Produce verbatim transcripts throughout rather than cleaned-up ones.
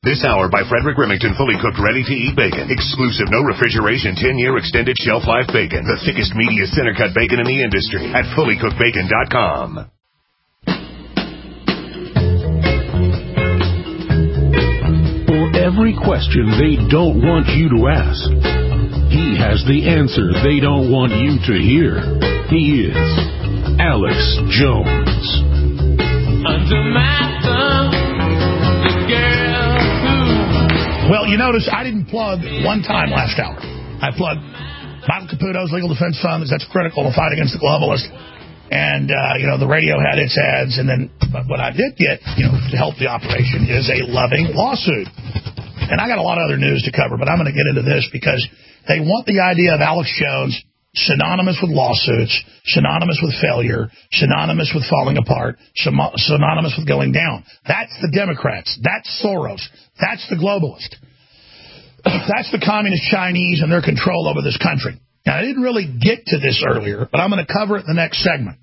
This hour by Frederick Remington, fully cooked, ready-to-eat bacon. Exclusive, no refrigeration, ten-year extended shelf life bacon. The thickest, meatiest, center-cut bacon in the industry at fully cooked bacon dot com. For every question they don't want you to ask, he has the answer they don't want you to hear. He is Alex Jones. Under my thumb, the girl who... Well, you notice I didn't plug one time last hour. I plugged Michael Caputo's Legal Defense Fund, because that's critical to fight against the globalists. And, uh, you know, the radio had its ads. And then but what I did get, you know, to help the operation is a loving lawsuit. And I got a lot of other news to cover, but I'm going to get into this because they want the idea of Alex Jones synonymous with lawsuits, synonymous with failure, synonymous with falling apart, synonymous with going down. That's the Democrats. That's Soros. That's the globalist. That's the communist Chinese and their control over this country. Now, I didn't really get to this earlier, but I'm going to cover it in the next segment.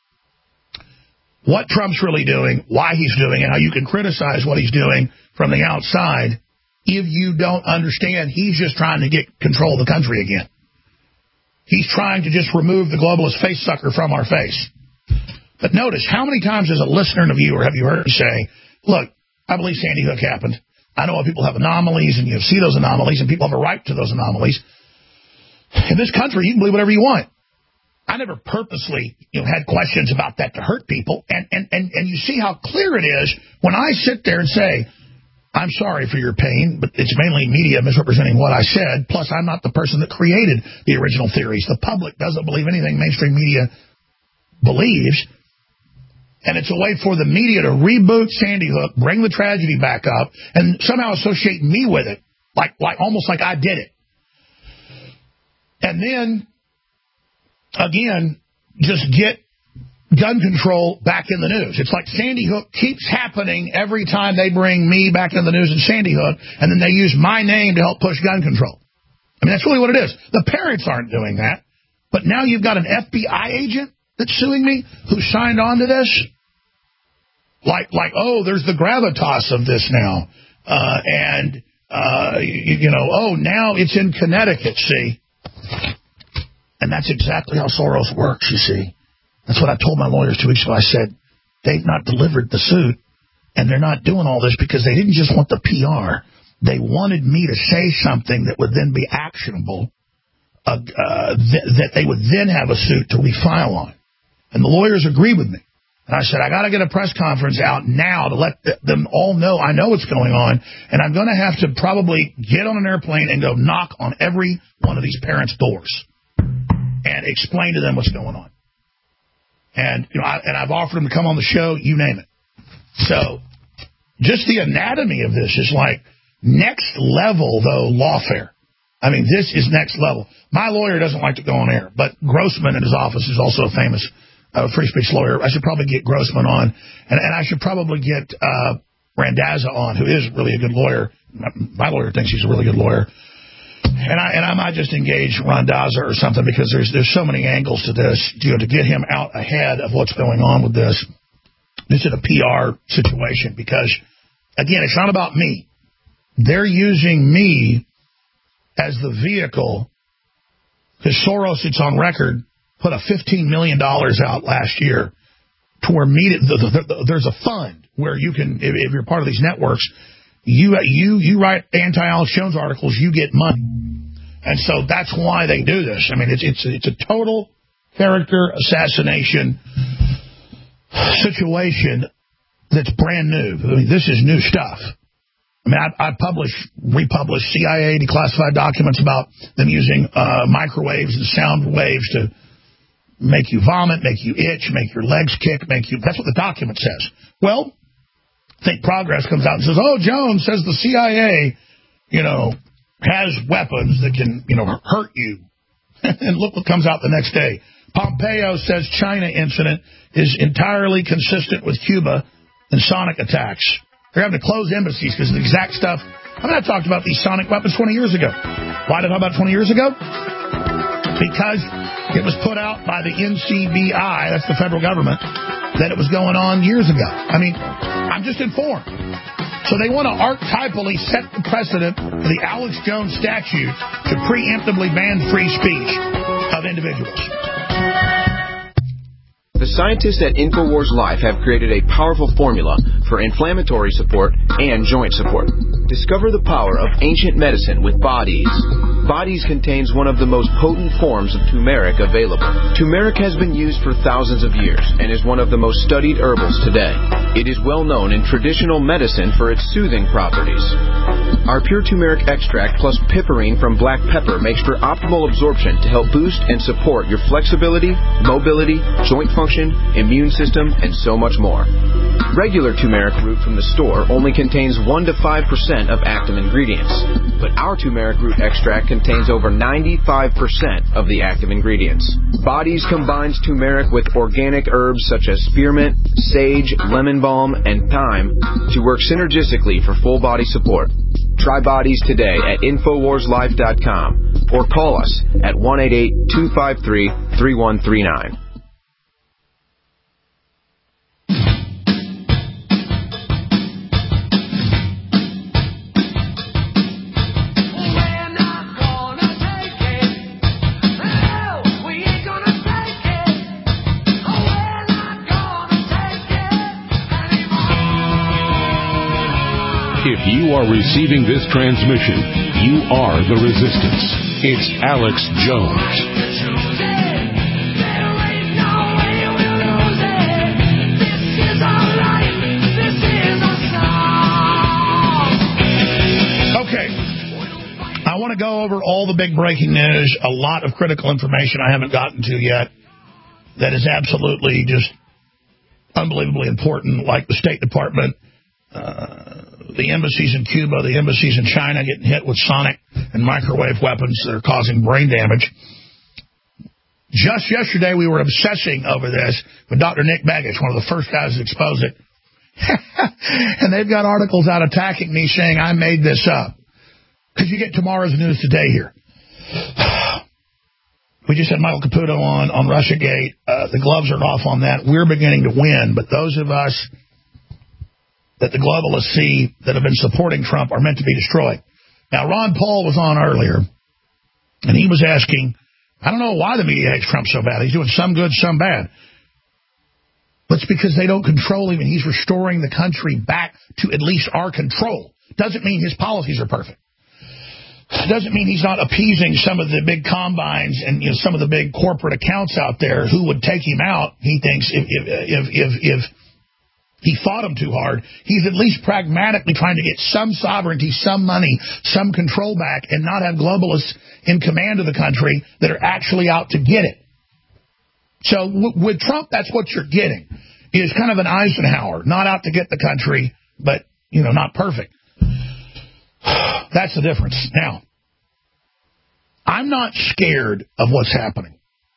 What Trump's really doing, why he's doing it, how you can criticize what he's doing from the outside if you don't understand he's just trying to get control of the country again. He's trying to just remove the globalist face sucker from our face. But notice, how many times as a listener and a viewer have you heard him say, look, I believe Sandy Hook happened. I know people have anomalies, and you see those anomalies, and people have a right to those anomalies. In this country, you can believe whatever you want. I never purposely, you know, had questions about that to hurt people. And, and, and, and you see how clear it is when I sit there and say, I'm sorry for your pain, but it's mainly media misrepresenting what I said. Plus, I'm not the person that created the original theories. The public doesn't believe anything mainstream media believes. And it's a way for the media to reboot Sandy Hook, bring the tragedy back up, and somehow associate me with it, like, like almost like I did it. And then, again, just get gun control back in the news. It's like Sandy Hook keeps happening every time they bring me back in the news in Sandy Hook, and then they use my name to help push gun control. I mean, that's really what it is. The parents aren't doing that, but now you've got an F B I agent that's suing me who signed on to this. Like, like, oh, there's the gravitas of this now. Uh, and, uh, you, you know, oh, now it's in Connecticut, see? And that's exactly how Soros works, you see. That's what I told my lawyers two weeks ago. I said, they've not delivered the suit, and they're not doing all this because they didn't just want the P R. They wanted me to say something that would then be actionable, uh, uh, th- that they would then have a suit to refile on. And the lawyers agreed with me. And I said, I got to get a press conference out now to let th- them all know I know what's going on, and I'm going to have to probably get on an airplane and go knock on every one of these parents' doors and explain to them what's going on. And, you know, I, and I've offered them to come on the show, you name it. So just the anatomy of this is like next level, though, lawfare. I mean, this is next level. My lawyer doesn't like to go on air, but Grossman in his office is also a famous uh, free speech lawyer. I should probably get Grossman on, and, and I should probably get uh, Randazza on, who is really a good lawyer. My lawyer thinks he's a really good lawyer. And I and I might just engage Randazza or something, because there's there's so many angles to this, you know, to get him out ahead of what's going on with this. This is a P R situation because, again, it's not about me. They're using me as the vehicle, because Soros, it's on record, put a fifteen million dollars out last year to where media, the, the, the, there's a fund where you can, if, if you're part of these networks, you you you write anti-Alex Jones articles, you get money. And so that's why they do this. I mean, it's it's it's a total character assassination situation that's brand new. I mean, this is new stuff. I mean, I, I publish, republish C I A declassified documents about them using uh, microwaves and sound waves to make you vomit, make you itch, make your legs kick, make you... That's what the document says. Well, Think Progress comes out and says, oh, Jones says the C I A, you know, has weapons that can, you know, hurt you. And look what comes out the next day. Pompeo says China incident is entirely consistent with Cuba and sonic attacks. They're having to close embassies because of the exact stuff. I mean, I talked about these sonic weapons twenty years ago. Why did I talk about twenty years ago? Because it was put out by the N C B I, that's the federal government, that it was going on years ago. I mean, I'm just informed. So they want to archetypally set the precedent for the Alex Jones statute to preemptively ban free speech of individuals. The scientists at InfoWars Life have created a powerful formula for inflammatory support and joint support. Discover the power of ancient medicine with Bodies. Bodies contains one of the most potent forms of turmeric available. Turmeric has been used for thousands of years and is one of the most studied herbals today. It is well known in traditional medicine for its soothing properties. Our pure turmeric extract plus piperine from black pepper makes for optimal absorption to help boost and support your flexibility, mobility, joint function, immune system, and so much more. Regular turmeric root from the store only contains one to five percent of active ingredients, but our turmeric root extract contains over ninety-five percent of the active ingredients. Bodies combines turmeric with organic herbs such as spearmint, sage, lemon balm, and thyme to work synergistically for full body support. Try Bodies today at Infowars Life dot com or call us at one eight eight, two five three, three one three nine. If you are receiving this transmission, you are the resistance. It's Alex Jones. Okay. I want to go over all the big breaking news, a lot of critical information I haven't gotten to yet that is absolutely just unbelievably important, like the State Department, uh, the embassies in Cuba, the embassies in China getting hit with sonic and microwave weapons that are causing brain damage. Just yesterday, we were obsessing over this with Doctor Nick Begich, one of the first guys to expose it. And they've got articles out attacking me saying I made this up. Because you get tomorrow's news today here. We just had Michael Caputo on, on Russiagate. Uh, the gloves are off on that. We're beginning to win, but those of us that the globalists see that have been supporting Trump are meant to be destroyed. Now, Ron Paul was on earlier, and he was asking, I don't know why the media hates Trump so bad. He's doing some good, some bad. But it's because they don't control him, and he's restoring the country back to at least our control. Doesn't mean his policies are perfect. Doesn't mean he's not appeasing some of the big combines and, you know, some of the big corporate accounts out there who would take him out. He thinks if if if if, if he fought him too hard, he's at least pragmatically trying to get some sovereignty, some money, some control back, and not have globalists in command of the country that are actually out to get it. So w- with Trump, that's what you're getting, is kind of an Eisenhower, not out to get the country, but, you know, not perfect. That's the difference. Now, I'm not scared of what's happening.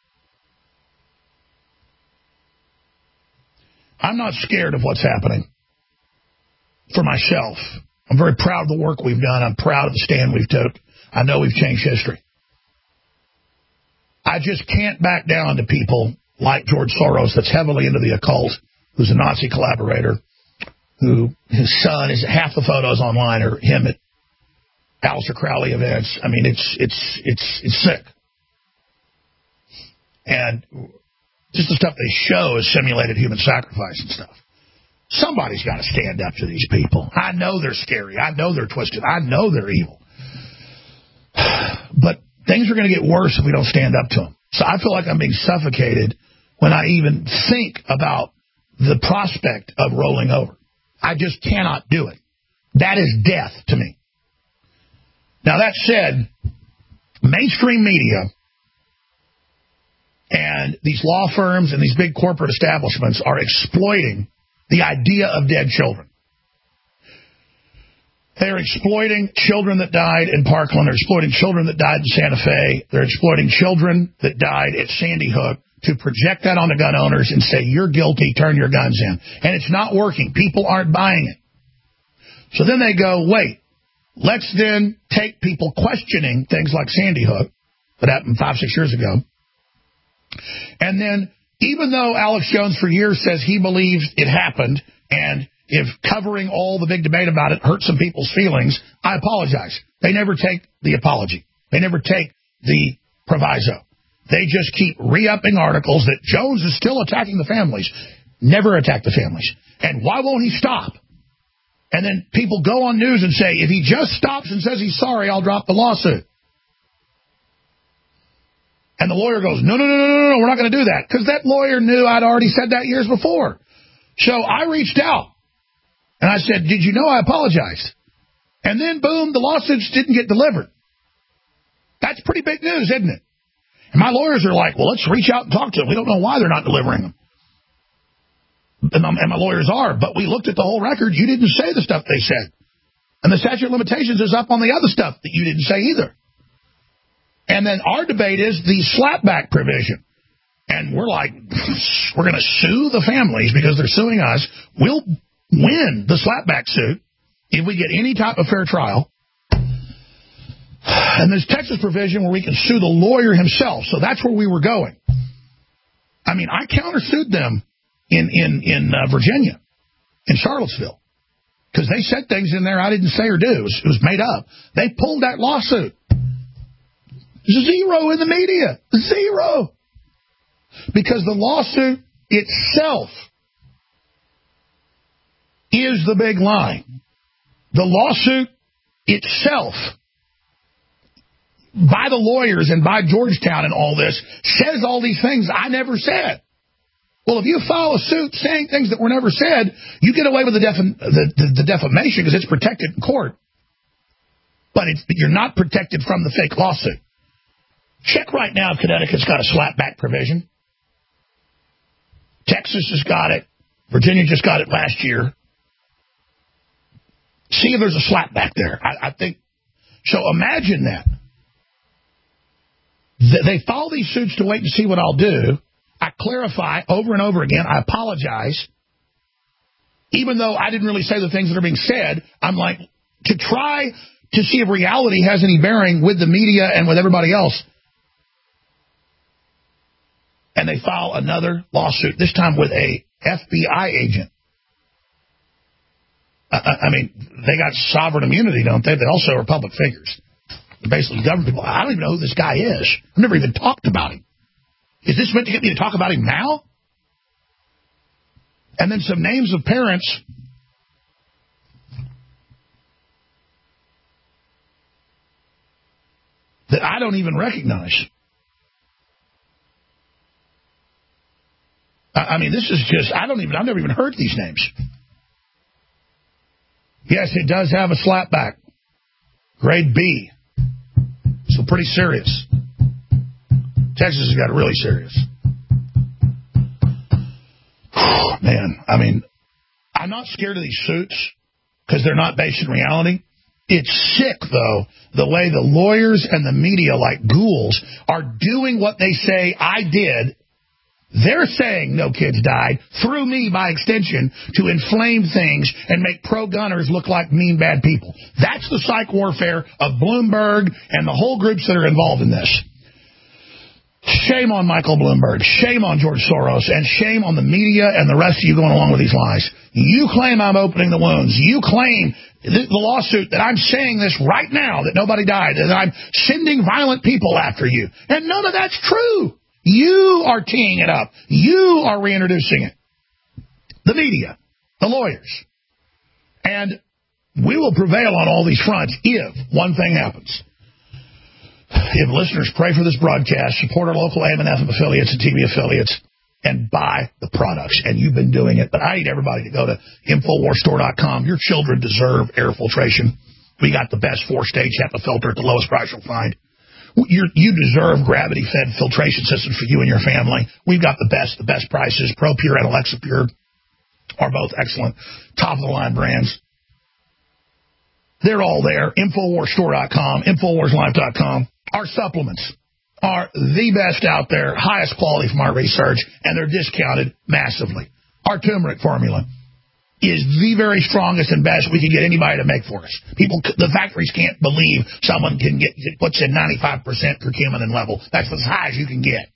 I'm not scared of what's happening for myself. I'm very proud of the work we've done. I'm proud of the stand we've took. I know we've changed history. I just can't back down to people like George Soros, that's heavily into the occult, who's a Nazi collaborator, who his son is half the photos online are him at Aleister Crowley events. I mean, it's it's it's it's sick. And just the stuff they show is simulated human sacrifice and stuff. Somebody's got to stand up to these people. I know they're scary. I know they're twisted. I know they're evil. But things are going to get worse if we don't stand up to them. So I feel like I'm being suffocated when I even think about the prospect of rolling over. I just cannot do it. That is death to me. Now, that said, mainstream media and these law firms and these big corporate establishments are exploiting the idea of dead children. They're exploiting children that died in Parkland. They're exploiting children that died in Santa Fe. They're exploiting children that died at Sandy Hook to project that on the gun owners and say, you're guilty, turn your guns in. And it's not working. People aren't buying it. So then they go, wait, let's then take people questioning things like Sandy Hook that happened five, six years ago. And then even though Alex Jones for years says he believes it happened and if covering all the big debate about it hurt some people's feelings, I apologize. They never take the apology. They never take the proviso. They just keep re-upping articles that Jones is still attacking the families. Never attack the families. And why won't he stop? And then people go on news and say, if he just stops and says he's sorry, I'll drop the lawsuit. And the lawyer goes, no, no, no, no, no, no, we're not going to do that. Because that lawyer knew I'd already said that years before. So I reached out. And I said, did you know I apologized? And then, boom, the lawsuits didn't get delivered. That's pretty big news, isn't it? And my lawyers are like, well, let's reach out and talk to them. We don't know why they're not delivering them. And my lawyers are. But we looked at the whole record. You didn't say the stuff they said. And the statute of limitations is up on the other stuff that you didn't say either. And then our debate is the slapback provision. And we're like, we're going to sue the families because they're suing us. We'll win the slapback suit if we get any type of fair trial. And there's Texas provision where we can sue the lawyer himself. So that's where we were going. I mean, I countersued them in, in, in uh, Virginia, in Charlottesville, because they said things in there I didn't say or do. It was, it was made up. They pulled that lawsuit. Zero in the media. Zero. Because the lawsuit itself is the big lie. The lawsuit itself, by the lawyers and by Georgetown and all this, says all these things I never said. Well, if you file a suit saying things that were never said, you get away with the, defa- the, the, the defamation because it's protected in court. But it's, you're not protected from the fake lawsuit. Check right now if Connecticut's got a slapback provision. Texas has got it. Virginia just got it last year. See if there's a slapback there. I, I think so. Imagine that. They file these suits to wait and see what I'll do. I clarify over and over again. I apologize. Even though I didn't really say the things that are being said, I'm like, to try to see if reality has any bearing with the media and with everybody else. And they file another lawsuit, this time with a F B I agent. I, I mean, they got sovereign immunity, don't they? They also are public figures. They're basically government people. I don't even know who this guy is. I've never even talked about him. Is this meant to get me to talk about him now? And then some names of parents that I don't even recognize. I mean, this is just, I don't even, I've never even heard these names. Yes, it does have a slapback. Grade B. So pretty serious. Texas has got it really serious. Man, I mean, I'm not scared of these suits because they're not based in reality. It's sick, though, the way the lawyers and the media, like ghouls, are doing what they say I did. They're saying no kids died, through me by extension, to inflame things and make pro-gunners look like mean, bad people. That's the psych warfare of Bloomberg and the whole groups that are involved in this. Shame on Michael Bloomberg, shame on George Soros, and shame on the media and the rest of you going along with these lies. You claim I'm opening the wounds. You claim the lawsuit that I'm saying this right now, that nobody died, that I'm sending violent people after you. And none of that's true. You are teeing it up. You are reintroducing it. The media, the lawyers. And we will prevail on all these fronts if one thing happens. If listeners pray for this broadcast, support our local A M and F M affiliates and T V affiliates, and buy the products. And you've been doing it. But I need everybody to go to Infowars Store dot com. Your children deserve air filtration. We got the best four-stage HEPA filter at the lowest price you'll find. You're, you deserve gravity-fed filtration systems for you and your family. We've got the best, the best prices. ProPure and Alexapure are both excellent, top-of-the-line brands. They're all there. Infowars Store dot com, Infowars Life dot com. Our supplements are the best out there, highest quality from our research, and they're discounted massively. Our turmeric formula is the very strongest and best we can get anybody to make for us. People, the factories can't believe someone can get what's in ninety-five percent curcumin level. That's as high as you can get.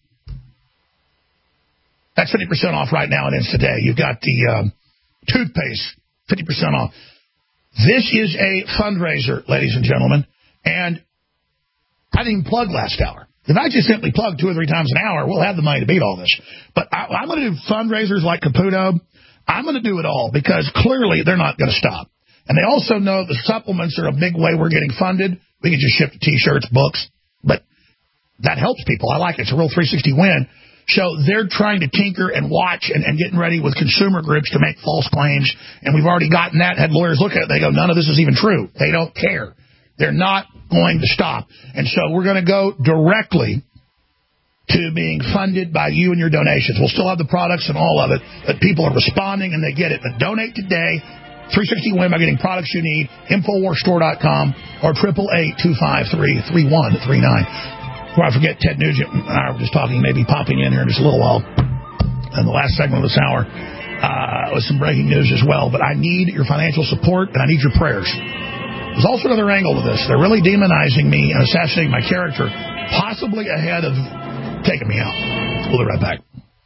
That's fifty percent off right now at Insta Day. You've got the um, toothpaste fifty percent off. This is a fundraiser, ladies and gentlemen, and I didn't even plug last hour. If I just simply plug two or three times an hour, we'll have the money to beat all this. But I, I'm going to do fundraisers like Caputo. I'm going to do it all because clearly they're not going to stop. And they also know the supplements are a big way we're getting funded. We can just ship the T-shirts, books, but that helps people. I like it. It's a real three sixty win. So they're trying to tinker and watch and, and getting ready with consumer groups to make false claims. And we've already gotten that, had lawyers look at it. They go, none of this is even true. They don't care. They're not going to stop. And so we're going to go directly to being funded by you and your donations. We'll still have the products and all of it, but people are responding and they get it. But donate today. three sixty win by getting products you need. Infowars store dot com or eight eight eight, two five three, three one three nine. Before I forget, Ted Nugent and I were just talking, maybe popping in here in just a little while. In the last segment of this hour uh, with some breaking news as well. But I need your financial support and I need your prayers. There's also another angle to this. They're really demonizing me and assassinating my character, possibly ahead of taking me out. We'll be right back.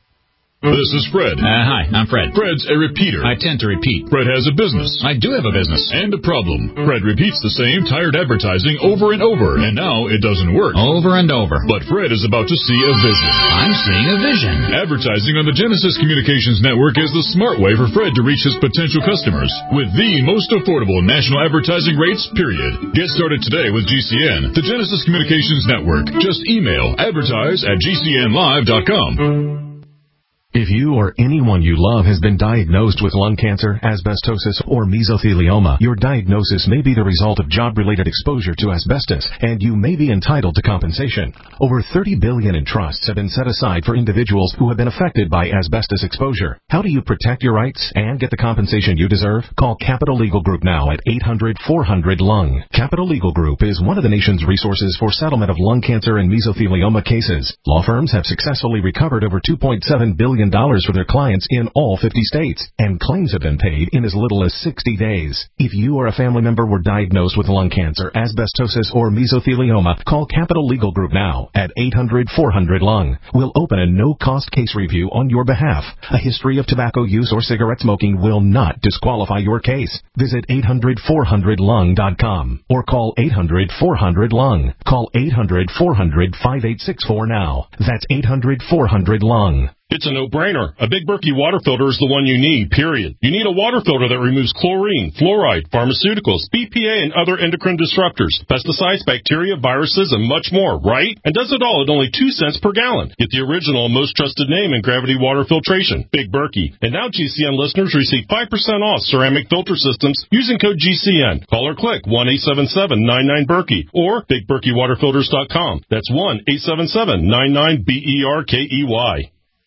This is Fred. Uh, hi, I'm Fred. Fred's a repeater. I tend to repeat. Fred has a business. I do have a business. And a problem. Fred repeats the same tired advertising over and over, and now it doesn't work. Over and over. But Fred is about to see a vision. I'm seeing a vision. Advertising on the Genesis Communications Network is the smart way for Fred to reach his potential customers with the most affordable national advertising rates, period. Get started today with G C N, the Genesis Communications Network. Just email advertise at G C N live dot com. If you or anyone you love has been diagnosed with lung cancer, asbestosis, or mesothelioma, your diagnosis may be the result of job-related exposure to asbestos, and you may be entitled to compensation. Over thirty billion dollars in trusts have been set aside for individuals who have been affected by asbestos exposure. How do you protect your rights and get the compensation you deserve? Call Capital Legal Group now at eight hundred, four hundred, lung. Capital Legal Group is one of the nation's resources for settlement of lung cancer and mesothelioma cases. Law firms have successfully recovered over two point seven billion dollars for their clients in all fifty states, and claims have been paid in as little as sixty days. If you or a family member were diagnosed with lung cancer, asbestosis, or mesothelioma, call Capital Legal Group now at eight hundred, four hundred, lung. We'll open a no-cost case review on your behalf. A history of tobacco use or cigarette smoking will not disqualify your case. Visit eight hundred, four hundred, lung dot com or call eight hundred, four hundred, lung. Call eight hundred, four hundred, five eight six four now. That's eight hundred, four hundred, lung. It's a no-brainer. A Big Berkey water filter is the one you need, period. You need a water filter that removes chlorine, fluoride, pharmaceuticals, B P A, and other endocrine disruptors, pesticides, bacteria, viruses, and much more, right? And does it all at only two cents per gallon. Get the original and most trusted name in gravity water filtration, Big Berkey. And now G C N listeners receive five percent off ceramic filter systems using code G C N. Call or click one eight seven seven, nine nine, Berkey or big berkey water filters dot com. That's one eight seven seven, nine nine, B E R K E Y.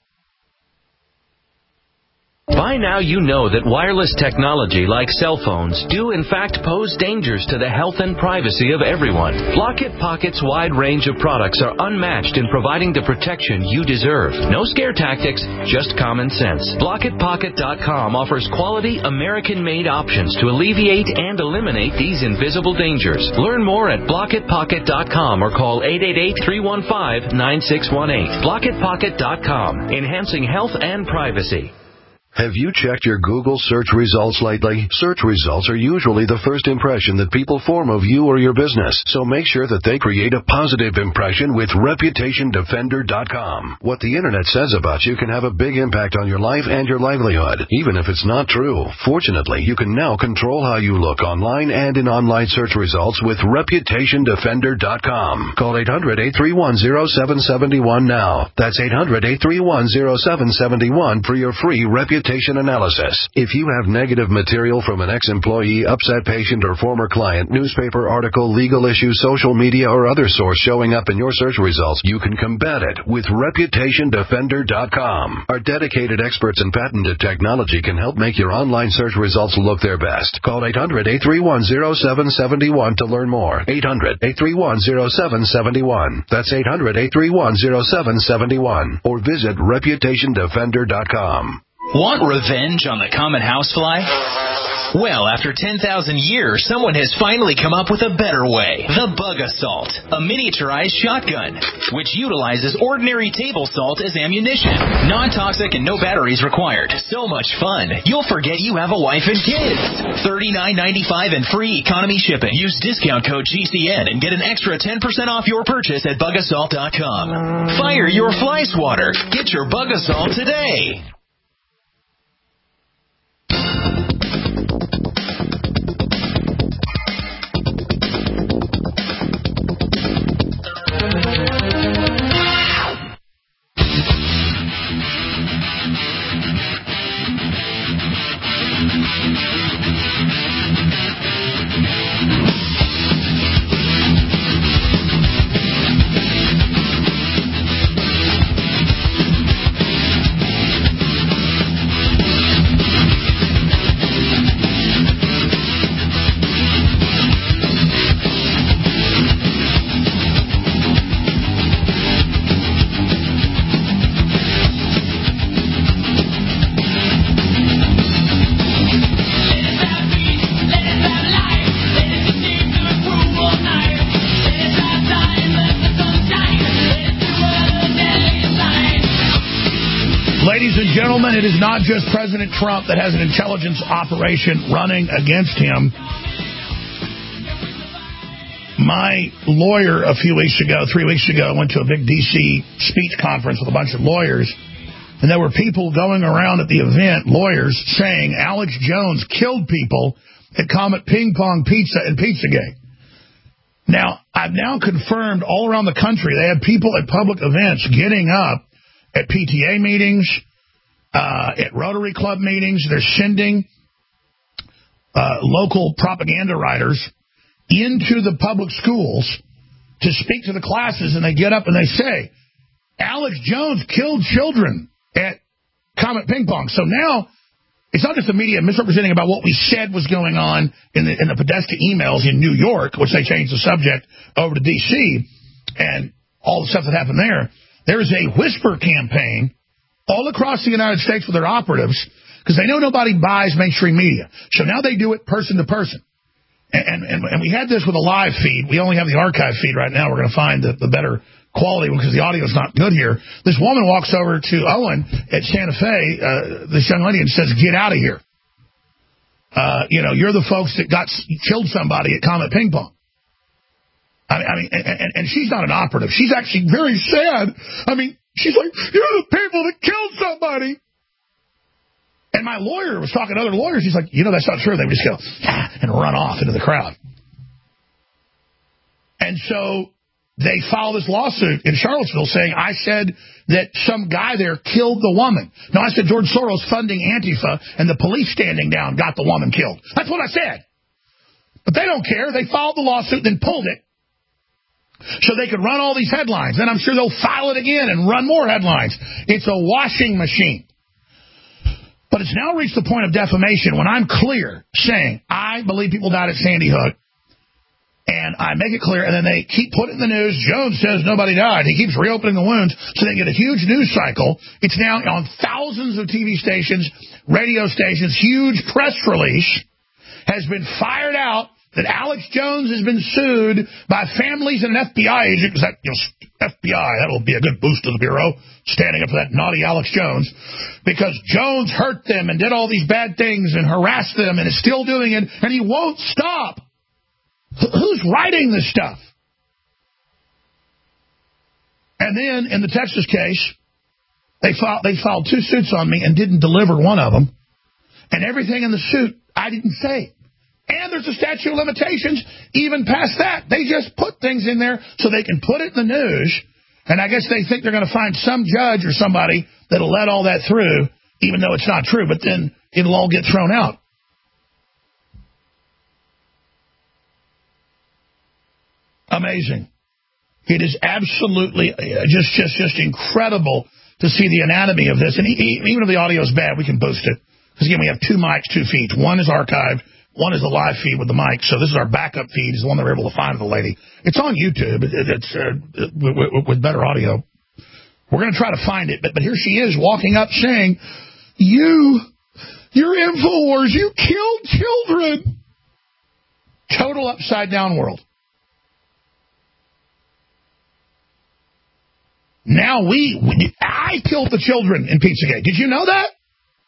By now you know that wireless technology like cell phones do in fact pose dangers to the health and privacy of everyone. Blockit Pocket's wide range of products are unmatched in providing the protection you deserve. No scare tactics, just common sense. Blockit Pocket dot com offers quality American-made options to alleviate and eliminate these invisible dangers. Learn more at Blockit Pocket dot com or call eight eight eight, three one five, nine six one eight. Blockit Pocket dot com, enhancing health and privacy. Have you checked your Google search results lately? Search results are usually the first impression that people form of you or your business, so make sure that they create a positive impression with reputation defender dot com. What the internet says about you can have a big impact on your life and your livelihood, even if it's not true. Fortunately, you can now control how you look online and in online search results with reputation defender dot com. Call eight hundred, eight three one, zero seven seven one now. That's eight hundred, eight three one, zero seven seven one for your free reputation analysis. If you have negative material from an ex-employee, upset patient, or former client, newspaper article, legal issue, social media, or other source showing up in your search results, you can combat it with reputation defender dot com. Our dedicated experts in patented technology can help make your online search results look their best. Call eight hundred, eight three one, zero seven seven one to learn more. eight hundred, eight three one, zero seven seven one. That's eight hundred, eight three one, zero seven seven one. Or visit reputation defender dot com. Want revenge on the common housefly? Well, after ten thousand years, someone has finally come up with a better way. The Bug Assault, a miniaturized shotgun, which utilizes ordinary table salt as ammunition. Non-toxic and no batteries required. So much fun, you'll forget you have a wife and kids. thirty-nine ninety-five and free economy shipping. Use discount code G C N and get an extra ten percent off your purchase at bug assault dot com. Fire your fly swatter. Get your Bug Assault today. Gentlemen, it is not just President Trump that has an intelligence operation running against him. My lawyer a few weeks ago, three weeks ago, went to a big D C speech conference with a bunch of lawyers, and there were people going around at the event, lawyers, saying Alex Jones killed people at Comet Ping Pong Pizza and Pizzagate. Now, I've now confirmed all around the country, they had people at public events getting up at P T A meetings, Uh, at Rotary Club meetings. They're sending uh, local propaganda writers into the public schools to speak to the classes, and they get up and they say, Alex Jones killed children at Comet Ping Pong. So now it's not just the media misrepresenting about what we said was going on in the, in the Podesta emails in New York, which they changed the subject over to D C, and all the stuff that happened there. There is a whisper campaign all across the United States with their operatives, because they know nobody buys mainstream media. So now they do it person to person. And, and, and we had this with a live feed. We only have the archive feed right now. We're going to find the, the better quality one because the audio is not good here. This woman walks over to Owen at Santa Fe, uh, this young lady, and says, get out of here. Uh, you know, you're the folks that got killed somebody at Comet Ping Pong. I mean, I mean and, and, and she's not an operative. She's actually very sad. I mean, she's like, you're the people that killed somebody. And my lawyer was talking to other lawyers. He's like, you know, that's not true. They would just go, ah, and run off into the crowd. And so they filed this lawsuit in Charlottesville saying, I said that some guy there killed the woman. No, I said George Soros funding Antifa and the police standing down got the woman killed. That's what I said. But they don't care. They filed the lawsuit, then pulled it, so they could run all these headlines. Then I'm sure they'll file it again and run more headlines. It's a washing machine. But it's now reached the point of defamation when I'm clear saying, I believe people died at Sandy Hook, and I make it clear, and then they keep putting it in the news. Jones says nobody died. He keeps reopening the wounds, so they get a huge news cycle. It's now on thousands of T V stations, radio stations. Huge press release has been fired out that Alex Jones has been sued by families and an F B I agent, because that, you know, F B I, that'll be a good boost to the Bureau, standing up for that naughty Alex Jones, because Jones hurt them and did all these bad things and harassed them and is still doing it, and he won't stop. Who's writing this stuff? And then, in the Texas case, they filed, they filed two suits on me and didn't deliver one of them, and everything in the suit I didn't say. And there's a statute of limitations even past that. They just put things in there so they can put it in the news, and I guess they think they're going to find some judge or somebody that'll let all that through, even though it's not true, but then it'll all get thrown out. Amazing. It is absolutely just, just, just incredible to see the anatomy of this. And even if the audio is bad, we can boost it. Because, again, we have two mics, two feeds. One is archived. One is a live feed with the mic. So this is our backup feed. Is the one they were able to find of the lady. It's on YouTube. It's uh, with, with better audio. We're going to try to find it. But, but here she is walking up saying, you You're InfoWars. You killed children. Total upside down world. Now we, we, I killed the children in Pizzagate. Did you know that?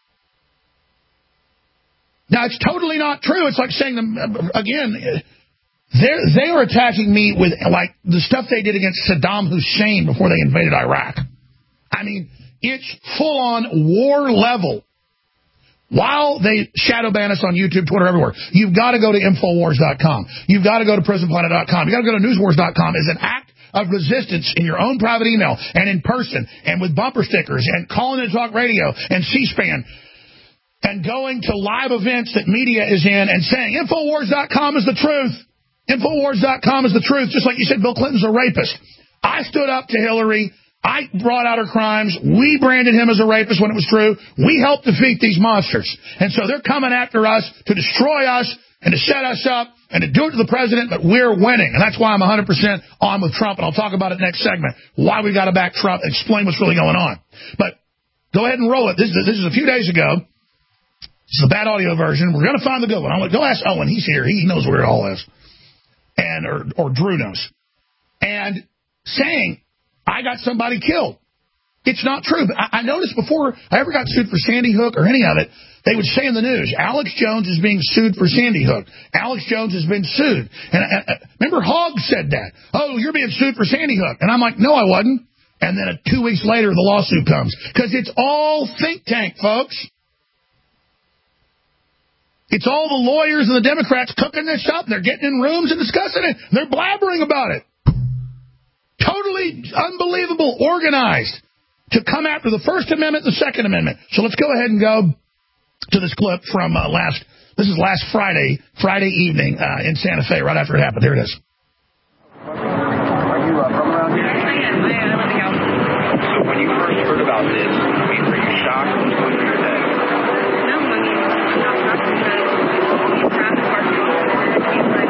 Now, it's totally not true. It's like saying, them again, they're, they are attacking me with, like, the stuff they did against Saddam Hussein before they invaded Iraq. I mean, it's full-on war level. While they shadow ban us on YouTube, Twitter, everywhere, you've got to go to Infowars dot com. You've got to go to Prison Planet dot com. You've got to go to News Wars dot com as an act of resistance in your own private email and in person and with bumper stickers and calling in talk radio and C-SPAN and going to live events that media is in and saying Infowars dot com is the truth. Infowars dot com is the truth. Just like you said, Bill Clinton's a rapist. I stood up to Hillary. I brought out her crimes. We branded him as a rapist when it was true. We helped defeat these monsters. And so they're coming after us to destroy us and to set us up and to do it to the president, but we're winning. And that's why I'm one hundred percent on with Trump, and I'll talk about it next segment, why we got to back Trump and explain what's really going on. But go ahead and roll it. This is, this is a few days ago. This is the bad audio version. We're going to find the good one. I'm going to go ask Owen. He's here. He knows where it all is. And or, or Drew knows. And saying, I got somebody killed. It's not true. But I, I noticed before I ever got sued for Sandy Hook or any of it, they would say in the news, Alex Jones is being sued for Sandy Hook. Alex Jones has been sued. And I, I, remember Hogg said that. Oh, you're being sued for Sandy Hook. And I'm like, no, I wasn't. And then uh, two weeks later, the lawsuit comes. Because it's all think tank, folks. It's all the lawyers and the Democrats cooking this up. They're getting in rooms and discussing it. They're blabbering about it. Totally unbelievable, organized to come after the First Amendment and the Second Amendment. So let's go ahead and go to this clip from uh, last, this is last Friday, Friday evening uh, in Santa Fe, right after it happened. Here it is. Are you uh, from around here? I am. I am. Everything else. So when you first heard about this, I mean, were you shocked? What was going through your head? No, I mean, I'm not shocked because he's around the park and he's like,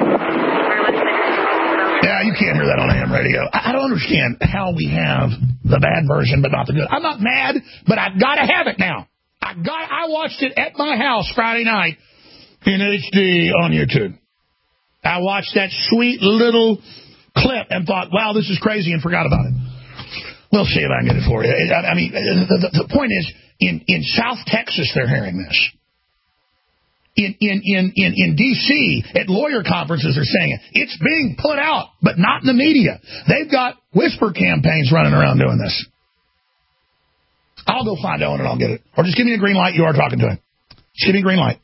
yeah, you can't hear that on A M radio. I, I don't understand how we have the bad version but not the good. I'm not mad, but I've got to have it now. I got. I watched it at my house Friday night in H D on YouTube. I watched that sweet little clip and thought, wow, this is crazy, and forgot about it. We'll see if I can get it for you. I, I mean, the, the, the point is, in, in South Texas, they're hearing this. In, in, in, in, in D C, at lawyer conferences, they're saying it. It's being put out, but not in the media. They've got whisper campaigns running around doing this. I'll go find Owen and I'll get it. Or just give me a green light. You are talking to him. Just give me a green light.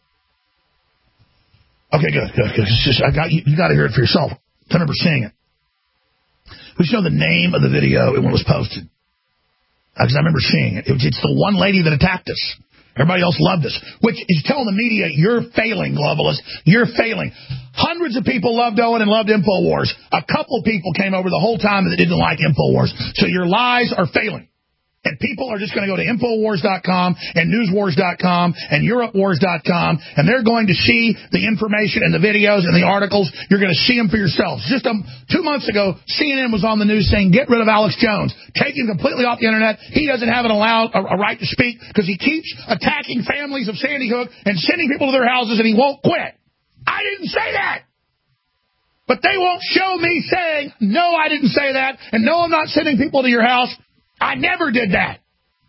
Okay, good, good, good. It's just, I got you. You got to hear it for yourself. I remember seeing it. We should know the name of the video when it was posted. Because I remember seeing it. It's the one lady that attacked us. Everybody else loved us, which is telling the media, you're failing, globalists. You're failing. Hundreds of people loved Owen and loved InfoWars. A couple people came over the whole time that didn't like InfoWars. So your lies are failing. And people are just going to go to Infowars dot com and News Wars dot com and Europe Wars dot com, and they're going to see the information and the videos and the articles. You're going to see them for yourselves. Just um, two months ago, C N N was on the news saying, get rid of Alex Jones. Take him completely off the Internet. He doesn't have an allowed, a, a right to speak because he keeps attacking families of Sandy Hook and sending people to their houses, and he won't quit. I didn't say that. But they won't show me saying, no, I didn't say that, and no, I'm not sending people to your house. I never did that.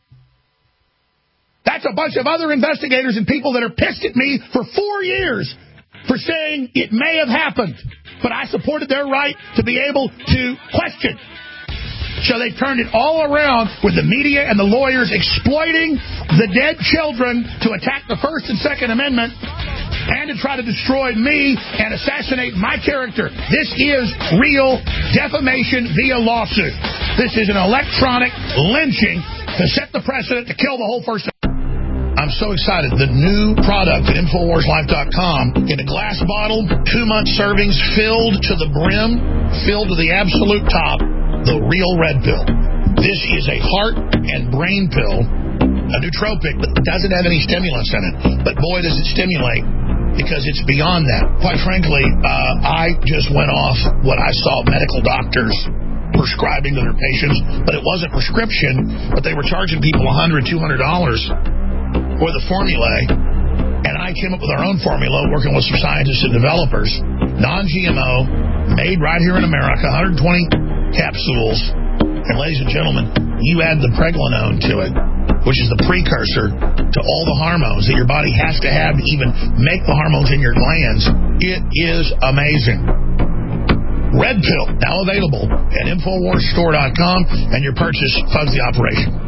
That's a bunch of other investigators and people that are pissed at me for four years for saying it may have happened, but I supported their right to be able to question. So they've turned it all around with the media and the lawyers exploiting the dead children to attack the First and Second Amendment and to try to destroy me and assassinate my character. This is real defamation via lawsuit. This is an electronic lynching to set the precedent to kill the whole First Amendment. I'm so excited. The new product at Infowars Life dot com in a glass bottle, two-month servings filled to the brim, filled to the absolute top, the Real Red Pill. This is a heart and brain pill, a nootropic that doesn't have any stimulants in it. But boy, does it stimulate, because it's beyond that. Quite frankly, uh, I just went off what I saw medical doctors prescribing to their patients, but it wasn't prescription, but they were charging people one hundred dollars, two hundred dollars or the formulae, and I came up with our own formula working with some scientists and developers. Non-G M O, made right here in America, one hundred twenty capsules. And ladies and gentlemen, you add the pregnenolone to it, which is the precursor to all the hormones that your body has to have to even make the hormones in your glands. It is amazing. Red Pill, now available at Infowars Store dot com, and your purchase funds the operation.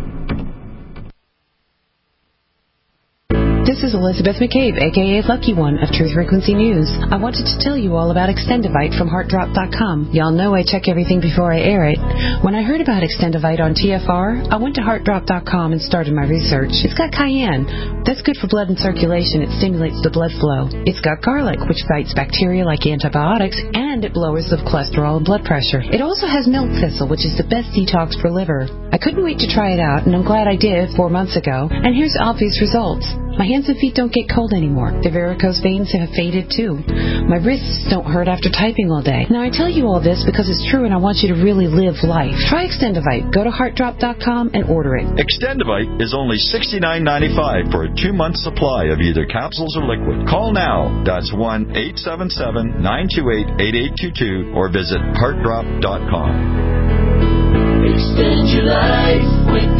This is Elizabeth McCabe, a k a. Lucky One of Truth Frequency News. I wanted to tell you all about Extendivite from Heart Drop dot com. Y'all know I check everything before I air it. When I heard about Extendivite on T F R, I went to Heart Drop dot com and started my research. It's got cayenne. That's good for blood and circulation. It stimulates the blood flow. It's got garlic, which fights bacteria like antibiotics, and it lowers the cholesterol and blood pressure. It also has milk thistle, which is the best detox for liver. I couldn't wait to try it out, and I'm glad I did four months ago. And here's the obvious results. My hands and feet don't get cold anymore. The varicose veins have faded too. My wrists don't hurt after typing all day. Now I tell you all this because it's true and I want you to really live life. Try Extendivite. Go to Heart Drop dot com and order it. Extendivite is only sixty-nine ninety-five for a two-month supply of either capsules or liquid. Call now. That's one eight seven seven, nine two eight, eight eight two two or visit Heart Drop dot com. Extend your life with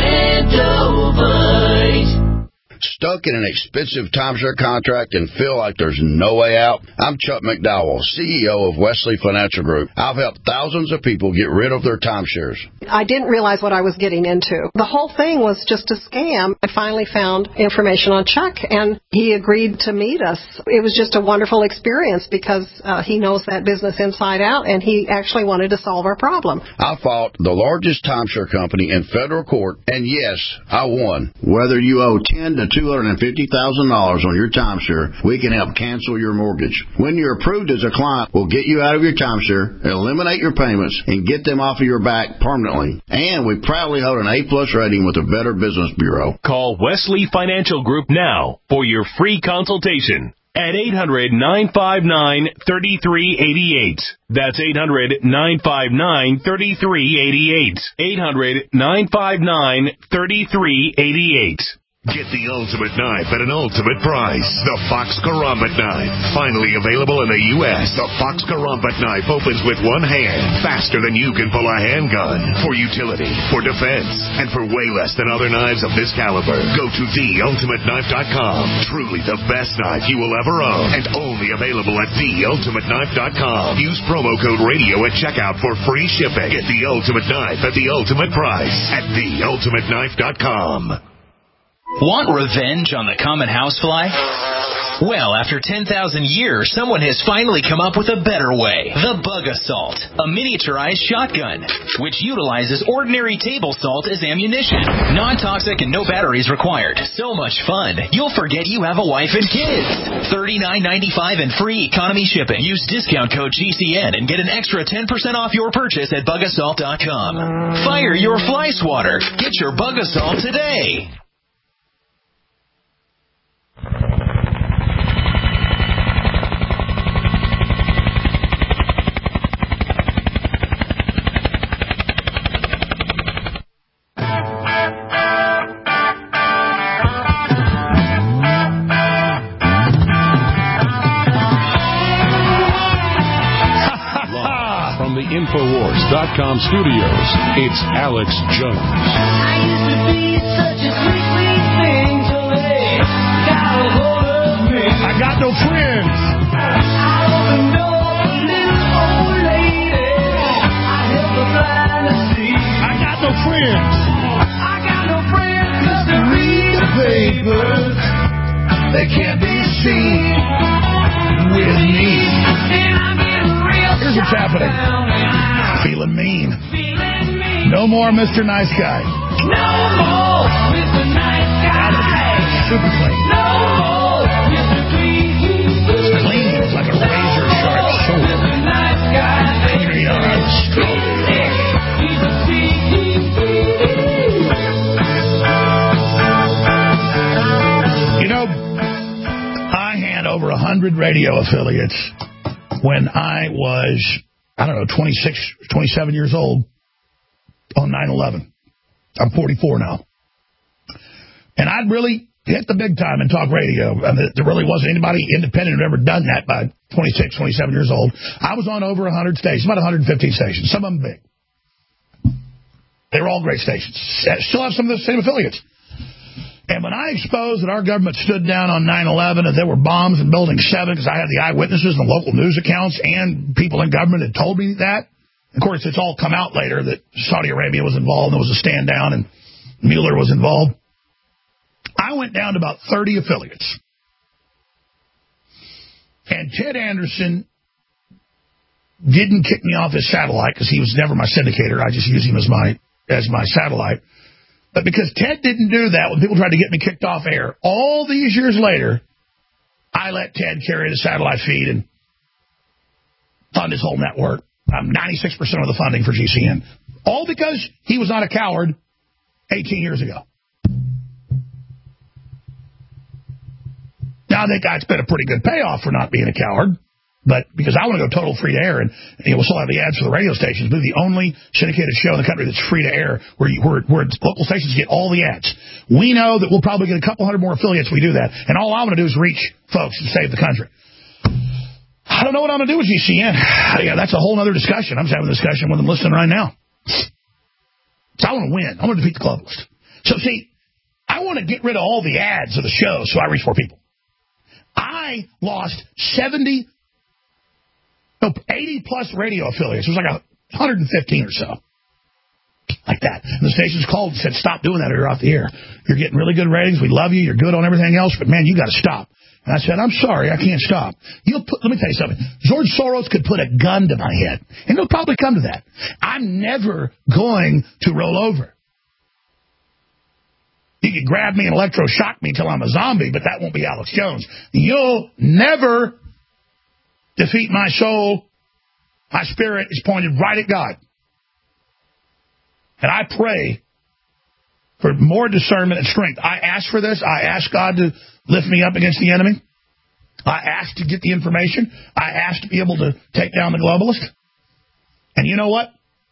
Extendivite. Stuck in an expensive timeshare contract and feel like there's no way out? I'm Chuck McDowell, C E O of Wesley Financial Group. I've helped thousands of people get rid of their timeshares. I didn't realize what I was getting into. The whole thing was just a scam. I finally found information on Chuck, and he agreed to meet us. It was just a wonderful experience because uh, he knows that business inside out, and he actually wanted to solve our problem. I fought the largest timeshare company in federal court, and yes, I won. Whether you owe ten to two hundred fifty thousand dollars on your timeshare, we can help cancel your mortgage. When you're approved as a client, we'll get you out of your timeshare, eliminate your payments, and get them off of your back permanently. And we proudly hold an A-plus rating with the Better Business Bureau. Call Wesley Financial Group now for your free consultation at eight hundred, nine five nine, three three eight eight. That's eight hundred, nine five nine, three three eight eight. eight hundred, nine five nine, three three eight eight. Get the ultimate knife at an ultimate price. The Fox Karambit knife. Finally available in the U S The Fox Karambit knife opens with one hand, faster than you can pull a handgun. For utility, for defense, and for way less than other knives of this caliber. Go to the ultimate knife dot com. Truly the best knife you will ever own. And only available at the ultimate knife dot com. Use promo code radio at checkout for free shipping. Get the ultimate knife at the ultimate price at the ultimate knife dot com. Want revenge on the common housefly? Well, after ten thousand years, someone has finally come up with a better way. The Bug Assault, a miniaturized shotgun, which utilizes ordinary table salt as ammunition. Non-toxic and no batteries required. So much fun, you'll forget you have a wife and kids. thirty-nine ninety-five and free economy shipping. Use discount code G C N and get an extra ten percent off your purchase at Bug Assault dot com. Fire your fly swatter. Get your Bug Assault today. Infowars dot com studios, it's Alex Jones. I used to be such a sweet, sweet thing till they got a hold of me. I got no friends. I opened up a little old lady. I held the blind to see. I got no friends. I got no friends just to read the papers. They can't be seen with me. And I'm getting real. Here's what's happening. Feeling mean. No more Mister Nice Guy. No more Mister Nice Guy. Super clean. No more Mister Clean. It's clean. It's like a razor sharp sword. Mister Nice Guy. Cleaner you know how to stroke. He's a You know, I had over a hundred radio affiliates when I was, I don't know, twenty-six, twenty-seven years old on nine eleven. I'm forty-four now. And I'd really hit the big time in talk radio. I mean, there really wasn't anybody independent who'd ever done that by twenty-six, twenty-seven years old. I was on over one hundred stations, about one hundred fifteen stations, some of them big. They were all great stations. Still have some of the same affiliates. And when I exposed that our government stood down on nine eleven and there were bombs in Building seven, because I had the eyewitnesses and the local news accounts and people in government had told me that. Of course, it's all come out later that Saudi Arabia was involved and there was a stand down and Mueller was involved. I went down to about thirty affiliates. And Ted Anderson didn't kick me off his satellite because he was never my syndicator. I just used him as my as my satellite. But because Ted didn't do that when people tried to get me kicked off air, all these years later, I let Ted carry the satellite feed and fund his whole network. I'm ninety-six percent of the funding for G C N. All because he was not a coward eighteen years ago. Now, I think it's been a pretty good payoff for not being a coward, but because I want to go total free to air, and you know, we'll still have the ads for the radio stations. We're the only syndicated show in the country that's free to air, where, you, where, where local stations get all the ads. We know that we'll probably get a couple hundred more affiliates if we do that, and all I'm going to do is reach folks and save the country. I don't know what I'm going to do with G C N. Yeah, that's a whole other discussion. I'm just having a discussion with them listening right now. So I want to win. I want to defeat the globalists. So, see, I want to get rid of all the ads of the show so I reach more people. I lost seventy, no, eighty plus radio affiliates. It was like one hundred fifteen or so. Like that. And the stations called and said, stop doing that or you're off the air. You're getting really good ratings. We love you. You're good on everything else. But, man, you got to stop. And I said, I'm sorry. I can't stop. You'll put, let me tell you something. George Soros could put a gun to my head. And it'll probably come to that. I'm never going to roll over. He could grab me and electroshock me until I'm a zombie, but that won't be Alex Jones. You'll never defeat my soul. My spirit is pointed right at God. And I pray for more discernment and strength. I ask for this. I ask God to lift me up against the enemy. I ask to get the information. I ask to be able to take down the globalist. And you know what?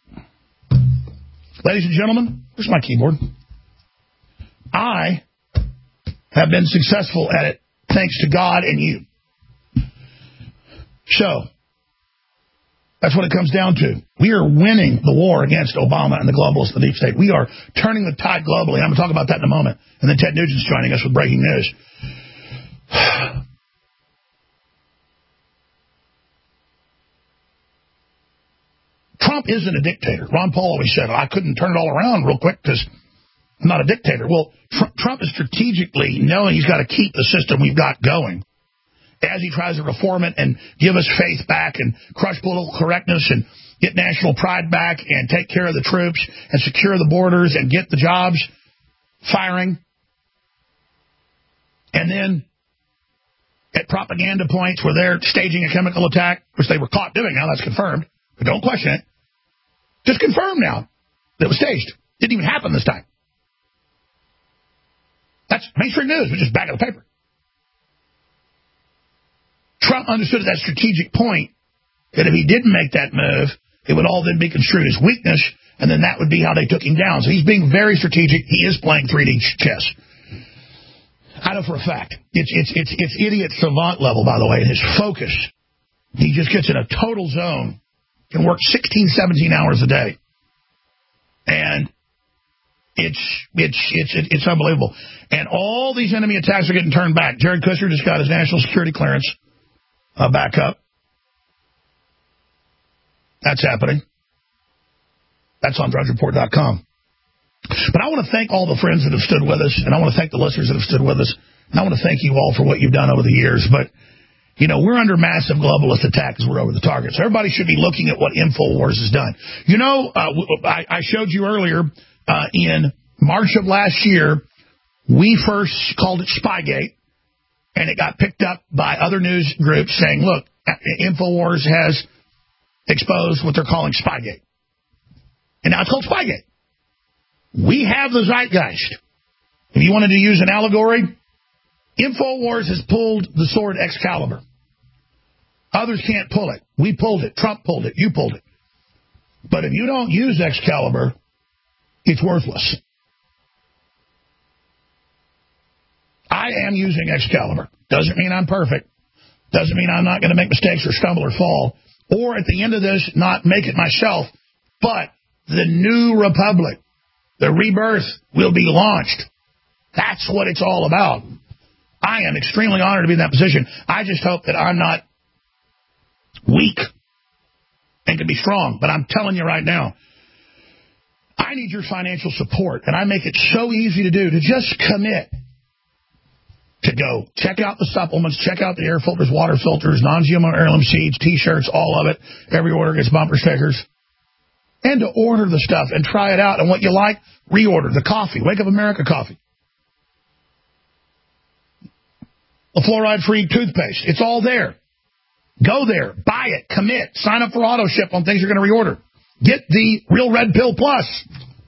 Ladies and gentlemen, where's my keyboard? I have been successful at it thanks to God and you. So, that's what it comes down to. We are winning the war against Obama and the globalists, the deep state. We are turning the tide globally. I'm going to talk about that in a moment. And then Ted Nugent's joining us with breaking news. Trump isn't a dictator. Ron Paul always said, I couldn't turn it all around real quick because I'm not a dictator. Well, Tr- Trump is strategically knowing he's got to keep the system we've got going as he tries to reform it and give us faith back and crush political correctness and get national pride back and take care of the troops and secure the borders and get the jobs firing. And then at propaganda points where they're staging a chemical attack, which they were caught doing now, that's confirmed, but don't question it. Just confirmed now that it was staged. Didn't even happen this time. That's mainstream news, which is back of the paper. Trump understood at that strategic point that if he didn't make that move, it would all then be construed as weakness, and then that would be how they took him down. So he's being very strategic. He is playing three D chess. I know for a fact. It's it's it's it's idiot savant level, by the way, and his focus. He just gets in a total zone, can work sixteen, seventeen hours a day. And it's it's it's it's unbelievable. And all these enemy attacks are getting turned back. Jared Kushner just got his national security clearance uh, back up. That's happening. That's on drugs report dot com. But I want to thank all the friends that have stood with us, and I want to thank the listeners that have stood with us, and I want to thank you all for what you've done over the years. But, you know, we're under massive globalist attack as we're over the target. So everybody should be looking at what InfoWars has done. You know, uh, I, I showed you earlier uh, in March of last year, we first called it Spygate, and it got picked up by other news groups saying, look, InfoWars has exposed what they're calling Spygate. And now it's called Spygate. We have the zeitgeist. If you wanted to use an allegory, InfoWars has pulled the sword Excalibur. Others can't pull it. We pulled it. Trump pulled it. You pulled it. But if you don't use Excalibur, it's worthless. I am using Excalibur. Doesn't mean I'm perfect. Doesn't mean I'm not going to make mistakes or stumble or fall. Or at the end of this, not make it myself. But the new republic, the rebirth, will be launched. That's what it's all about. I am extremely honored to be in that position. I just hope that I'm not weak and can be strong. But I'm telling you right now, I need your financial support. And I make it so easy to do, to just commit. To go check out the supplements, check out the air filters, water filters, non-G M O heirloom seeds, T-shirts, all of it. Every order gets bumper stickers. And to order the stuff and try it out. And what you like, reorder. The coffee, Wake Up America coffee. A fluoride-free toothpaste. It's all there. Go there. Buy it. Commit. Sign up for auto ship on things you're going to reorder. Get the Real Red Pill Plus.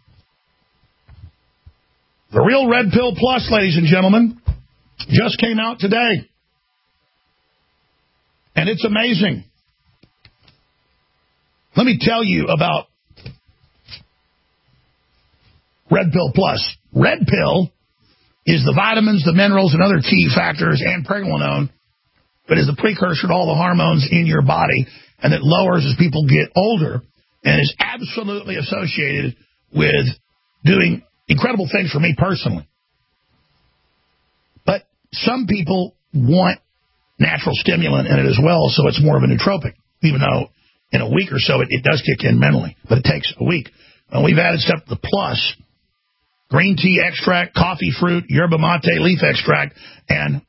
The Real Red Pill Plus, ladies and gentlemen, just came out today. And it's amazing. Let me tell you about Red Pill Plus. Red Pill is the vitamins, the minerals, and other key factors, and pregnenolone, but is the precursor to all the hormones in your body, and it lowers as people get older, and is absolutely associated with doing incredible things for me personally. But some people want natural stimulant in it as well, so it's more of a nootropic, even though in a week or so it, it does kick in mentally, but it takes a week. And we've added stuff to the Plus: green tea extract, coffee fruit, yerba mate leaf extract, and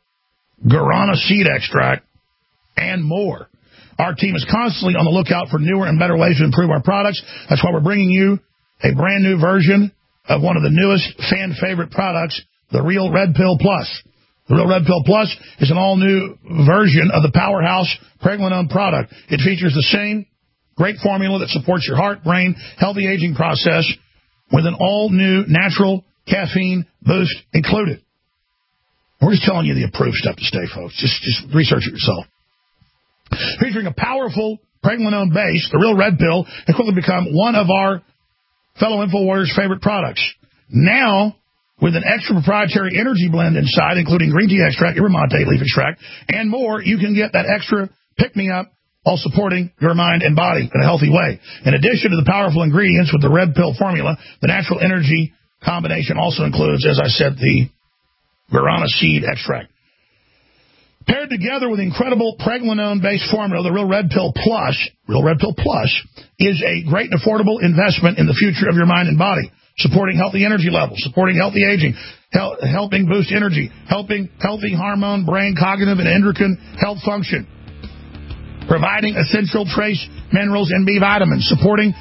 guarana seed extract, and more. Our team is constantly on the lookout for newer and better ways to improve our products. That's why we're bringing you a brand new version of one of the newest fan favorite products, the Real Red Pill Plus. The Real Red Pill Plus is an all-new version of the powerhouse pregnenolone product. It features the same great formula that supports your heart, brain, healthy aging process with an all-new natural caffeine boost included. We're just telling you the approved stuff to stay, folks. Just, just research it yourself. Featuring a powerful pregnenolone base, the Real Red Pill has quickly become one of our fellow InfoWarriors' favorite products. Now, with an extra proprietary energy blend inside, including green tea extract, yerba mate leaf extract, and more, you can get that extra pick-me-up while supporting your mind and body in a healthy way. In addition to the powerful ingredients with the Red Pill formula, the natural energy combination also includes, as I said, the guarana seed extract. Paired together with incredible pregnenolone-based formula, the Real Red Pill Plus, Real Red Pill Plus, is a great and affordable investment in the future of your mind and body, supporting healthy energy levels, supporting healthy aging, hel- helping boost energy, helping healthy hormone, brain, cognitive, and endocrine health function, providing essential trace minerals and B vitamins, supporting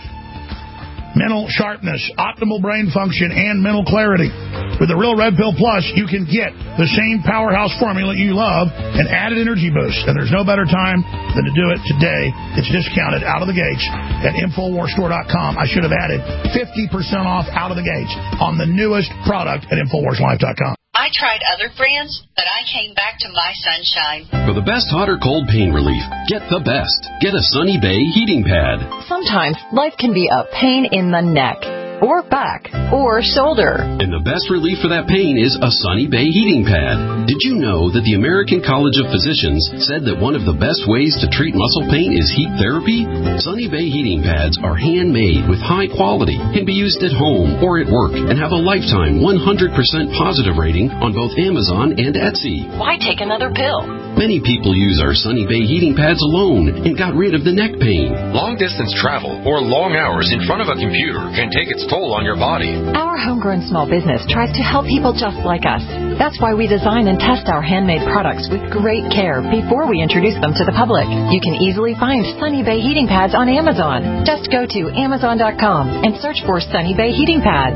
mental sharpness, optimal brain function, and mental clarity. With the Real Red Pill Plus, you can get the same powerhouse formula you love, an added energy boost, and there's no better time than to do it today. It's discounted out of the gates at Infowars Store dot com. I should have added fifty percent off out of the gates on the newest product at Infowars Life dot com. I tried other brands, but I came back to My Sunshine. For the best hot or cold pain relief, get the best. Get a Sunny Bay heating pad. Sometimes life can be a pain in the neck, or back, or shoulder. And the best relief for that pain is a Sunny Bay heating pad. Did you know that the American College of Physicians said that one of the best ways to treat muscle pain is heat therapy? Sunny Bay heating pads are handmade with high quality, can be used at home or at work, and have a lifetime one hundred percent positive rating on both Amazon and Etsy. Why take another pill? Many people use our Sunny Bay heating pads alone and got rid of the neck pain. Long-distance travel or long hours in front of a computer can take its toll on your body. Our homegrown small business tries to help people just like us. That's why we design and test our handmade products with great care before we introduce them to the public. You can easily find Sunny Bay heating pads on Amazon. Just go to Amazon dot com and search for Sunny Bay heating pads.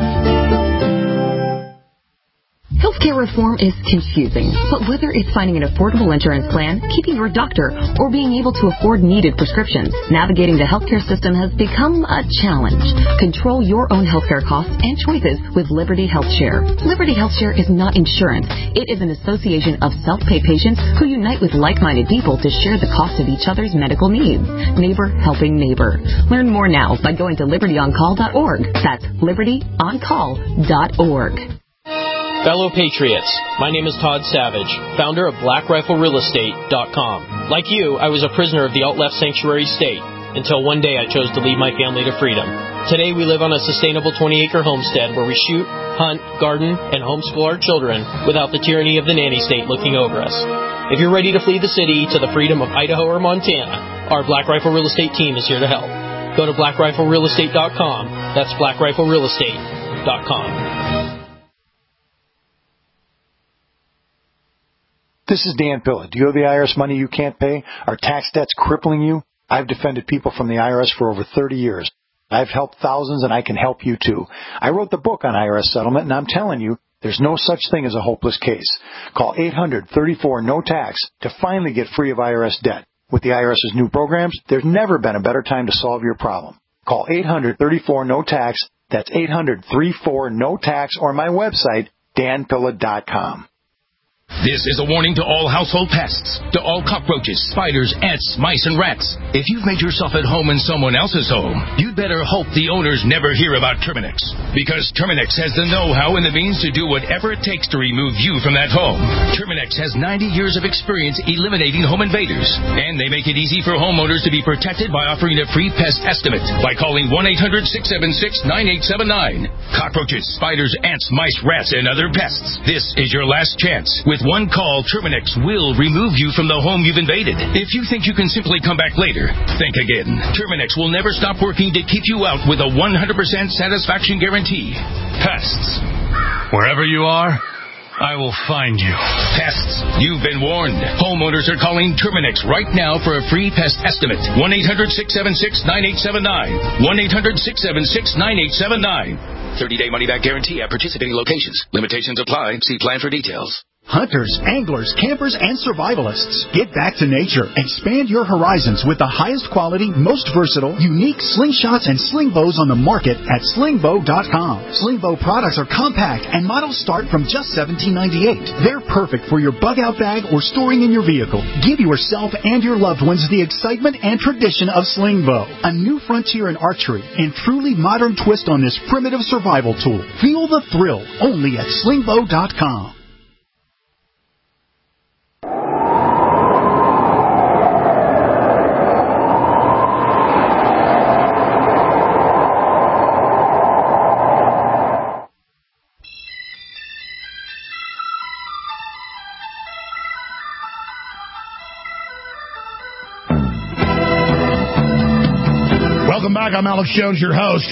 Healthcare reform is confusing, but whether it's finding an affordable insurance plan, keeping your doctor, or being able to afford needed prescriptions, navigating the healthcare system has become a challenge. Control your own healthcare costs and choices with Liberty HealthShare. Liberty HealthShare is not insurance. It is an association of self-pay patients who unite with like-minded people to share the cost of each other's medical needs. Neighbor helping neighbor. Learn more now by going to liberty on call dot org. That's liberty on call dot org. Fellow Patriots, my name is Todd Savage, founder of Black Rifle Real Estate dot com. Like you, I was a prisoner of the alt-left sanctuary state until one day I chose to lead my family to freedom. Today we live on a sustainable twenty-acre homestead where we shoot, hunt, garden, and homeschool our children without the tyranny of the nanny state looking over us. If you're ready to flee the city to the freedom of Idaho or Montana, our Black Rifle Real Estate team is here to help. Go to Black Rifle Real Estate dot com. That's Black Rifle Real Estate dot com. This is Dan Pilla. Do you owe the I R S money you can't pay? Are tax debts crippling you? I've defended people from the I R S for over thirty years. I've helped thousands, and I can help you too. I wrote the book on I R S settlement, and I'm telling you, there's no such thing as a hopeless case. Call eight hundred, thirty-four, no tax to finally get free of I R S debt. With the I R S's new programs, there's never been a better time to solve your problem. Call eight hundred, thirty-four, no tax. That's eight hundred, thirty-four, no tax, or my website, dan pilla dot com. This is a warning to all household pests, to all cockroaches, spiders, ants, mice, and rats. If you've made yourself at home in someone else's home, you'd better hope the owners never hear about Terminix. Because Terminix has the know-how and the means to do whatever it takes to remove you from that home. Terminix has ninety years of experience eliminating home invaders. And they make it easy for homeowners to be protected by offering a free pest estimate by calling one eight hundred, six seven six, nine eight seven nine. Cockroaches, spiders, ants, mice, rats, and other pests. This is your last chance. With one call, Terminix will remove you from the home you've invaded. If you think you can simply come back later, think again. Terminix will never stop working to keep you out with a one hundred percent satisfaction guarantee. Pests. Wherever you are, I will find you. Pests. You've been warned. Homeowners are calling Terminix right now for a free pest estimate. one eight hundred, six seven six, nine eight seven nine. one eight hundred, six seven six, nine eight seven nine. thirty-day money-back guarantee at participating locations. Limitations apply. See plan for details. Hunters, anglers, campers, and survivalists. Get back to nature. Expand your horizons with the highest quality, most versatile, unique slingshots and sling bows on the market at sling bow dot com. Sling bow products are compact and models start from just seventeen ninety-eight. They're perfect for your bug out bag or storing in your vehicle. Give yourself and your loved ones the excitement and tradition of sling bow, a new frontier in archery and truly modern twist on this primitive survival tool. Feel the thrill only at sling bow dot com. I'm Alex Jones, your host.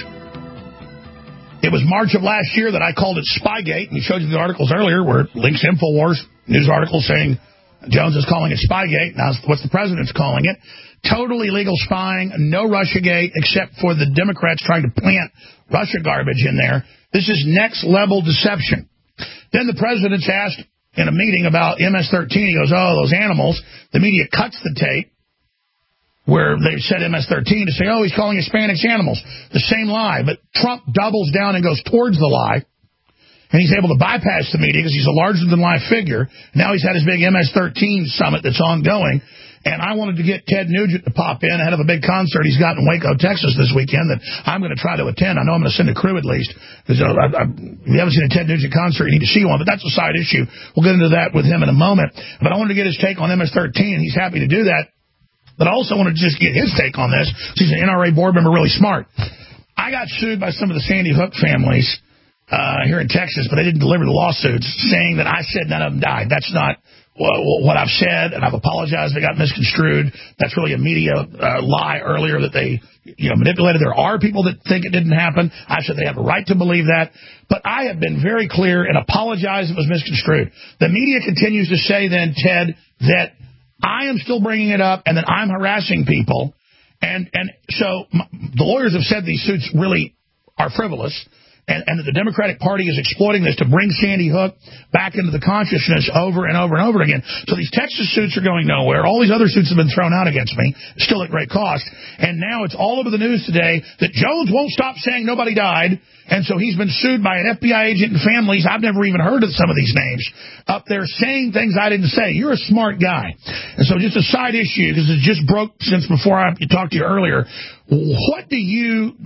It was March of last year that I called it Spygate, and we showed you the articles earlier where it links InfoWars news articles saying Jones is calling it Spygate. Now, what's the president's calling it? Totally legal spying, no Russiagate, except for the Democrats trying to plant Russia garbage in there. This is next-level deception. Then the president's asked in a meeting about M S thirteen. He goes, oh, those animals. The media cuts the tape where they said M S thirteen to say, oh, he's calling Hispanics animals. The same lie. But Trump doubles down and goes towards the lie. And he's able to bypass the media because he's a larger-than-life figure. Now he's had his big M S thirteen summit that's ongoing. And I wanted to get Ted Nugent to pop in ahead of a big concert he's got in Waco, Texas this weekend that I'm going to try to attend. I know I'm going to send a crew at least. Because uh, I, I, if you haven't seen a Ted Nugent concert, you need to see one. But that's a side issue. We'll get into that with him in a moment. But I wanted to get his take on M S thirteen, and he's happy to do that. But I also wanted to just get his take on this. He's an N R A board member, really smart. I got sued by some of the Sandy Hook families uh, here in Texas, but they didn't deliver the lawsuits, saying that I said none of them died. That's not what I've said, and I've apologized. They got misconstrued. That's really a media uh, lie earlier that they you know, manipulated. There are people that think it didn't happen. I said they have a right to believe that. But I have been very clear and apologized if it was misconstrued. The media continues to say then, Ted, that I am still bringing it up and that I'm harassing people. And and so m- the lawyers have said these suits really are frivolous and, and that the Democratic Party is exploiting this to bring Sandy Hook back into the consciousness over and over and over again. So these Texas suits are going nowhere. All these other suits have been thrown out against me, still at great cost. And now it's all over the news today that Jones won't stop saying nobody died. And so he's been sued by an F B I agent and families. I've never even heard of some of these names up there saying things I didn't say. You're a smart guy. And so just a side issue, because it just broke since before I talked to you earlier. What do you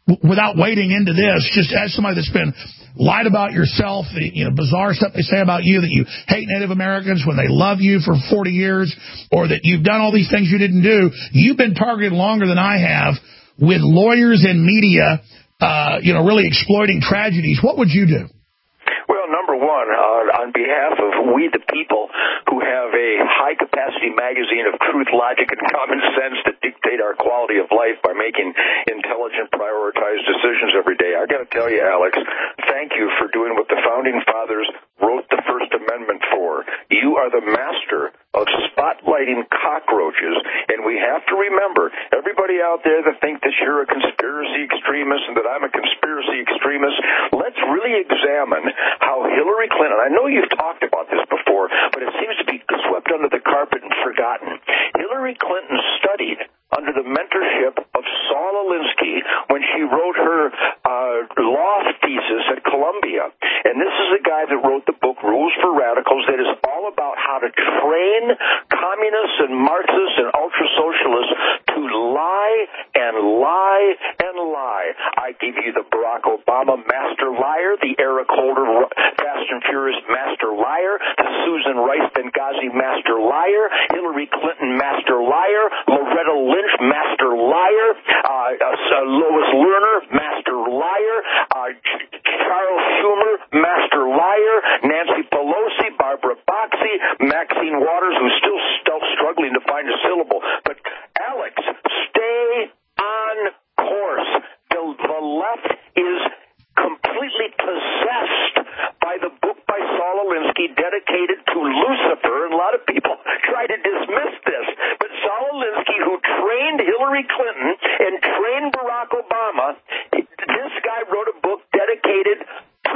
without wading into this, just as somebody that's been lied about yourself, the, you know, bizarre stuff they say about you, that you hate Native Americans when they love you for forty years, or that you've done all these things you didn't do. You've been targeted longer than I have with lawyers and media, uh, you know, really exploiting tragedies. What would you do? Well, number one, uh, on behalf of we the people who have a high-capacity magazine of truth, logic, and common sense that dictate our quality of life by making intelligent, prioritized decisions every day, I got to tell you, Alex, thank you for doing what the Founding Fathers wrote the First Amendment for. You are the master of spotlighting cockroaches, and we have to remember, everybody out there that think that you're a conspiracy extremist and that I'm a conspiracy extremist, let's really examine how Hillary Clinton, I know you've talked about this before, but it seems to be swept under the carpet and forgotten. Hillary Clinton studied under the mentorship of Saul Alinsky when she wrote her uh, law thesis at Columbia. And this is a guy that wrote the book Rules for Radicals that is all about how to train communists and Marxists and ultra-socialists to lie and lie and lie. I give you the Barack Obama master liar, the Eric Holder Fast and Furious master liar, the Susan Rice Benghazi master liar, Hillary Clinton master liar, Loretta Lynch master liar, uh, uh, Lois Lerner master liar, uh, Charles Schumer master liar, Nancy Pelosi, Barbara Boxey, Maxine Waters, who's still, still struggling to find a syllable. But Alex, stay on course. The, the left is completely possessed by the book by Saul Alinsky dedicated to Lucifer, and a lot of people try to dismiss this. But Saul Alinsky, who trained Hillary Clinton and trained Barack Obama, this guy wrote a book dedicated to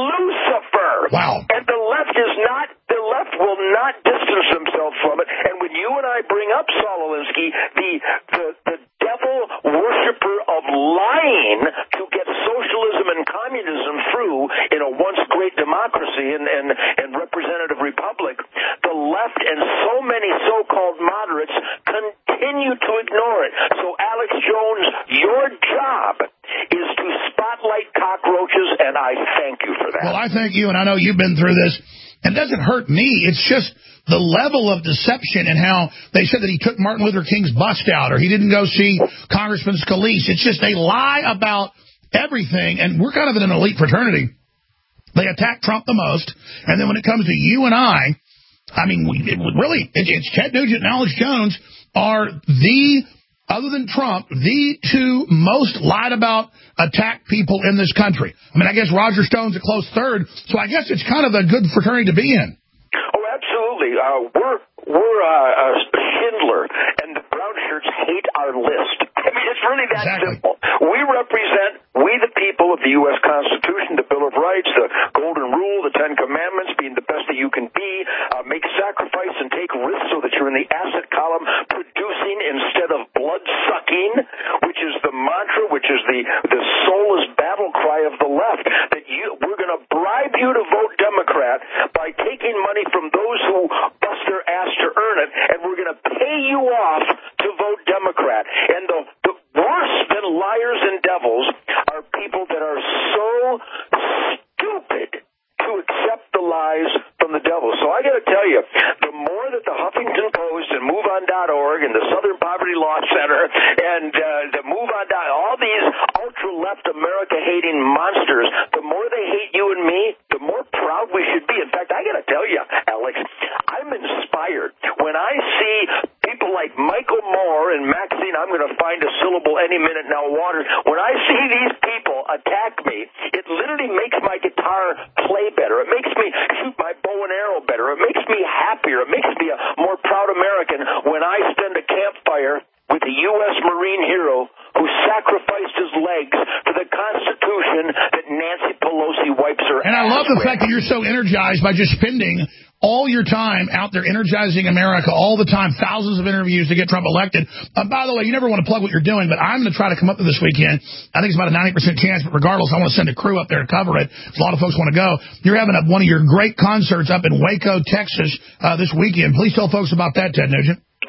Lucifer. Wow. And the left is not, the left will not distance themselves from it. And when you and I bring up Saul Alinsky, the, the, the devil worshiper of lying to get socialism and communism through in a once great democracy and, and, and representative republic, the left and so many so-called moderates continue to ignore it. So, Alex Jones, your job is to spotlight cockroaches, and I thank you for that. Well, I thank you, and I know you've been through this. And it doesn't hurt me. It's just the level of deception and how they said that he took Martin Luther King's bust out or he didn't go see Congressman Scalise. It's just they lie about everything, and we're kind of in an elite fraternity. They attack Trump the most, and then when it comes to you and I, I mean, we, it, really, it, it's Ted Nugent and Alex Jones are the, other than Trump, the two most lied about attack people in this country. I mean, I guess Roger Stone's a close third, so I guess it's kind of a good fraternity to be in. Oh, absolutely. Uh, we're we're uh, uh, Schindler, and the brown shirts hate our list. I mean, it's really that exactly. simple. We represent, we the people of the U S Constitution, the Bill of Rights, the Golden Rule, the Ten Commandments, being the best that you can be, uh, make sacrifice and take risks so that you're in the asset column, producing instead of blood-sucking, which is the mantra, which is the, the soulless battle cry of the left, that you, we're going to bribe you to vote Democrat by taking money from those who bust their ass to earn it, and we're going to pay you off to vote Democrat. And the, the worse than liars and devils are people that are so stupid to accept the lies from the devil. So I got to tell you, the more that the Huffington Post and move on dot org and the Southern Poverty Law Center and uh, the move on dot all these ultra-left America-hating monsters, the more they hate you and me, the more proud we should be. In fact, I got to tell you, Alex, I'm inspired when I see people like Michael Moore and Maxine, I'm going to find a syllable any minute now, Waters. When I see these people attack me, it literally makes my guitar play better. It makes me shoot my bow and arrow better. It makes me happier. It makes me a more proud American when I spend a campfire with a U S Marine hero who sacrificed his legs for the Constitution that Nancy Pelosi wipes her ass And I love the with. fact that you're so energized by just spending all your time out there energizing America all the time, thousands of interviews to get Trump elected. Uh, by the way, you never want to plug what you're doing, but I'm going to try to come up to this weekend. I think it's about a ninety percent chance, but regardless, I want to send a crew up there to cover it. A lot of folks want to go. You're having a, one of your great concerts up in Waco, Texas uh, this weekend. Please tell folks about that, Ted Nugent.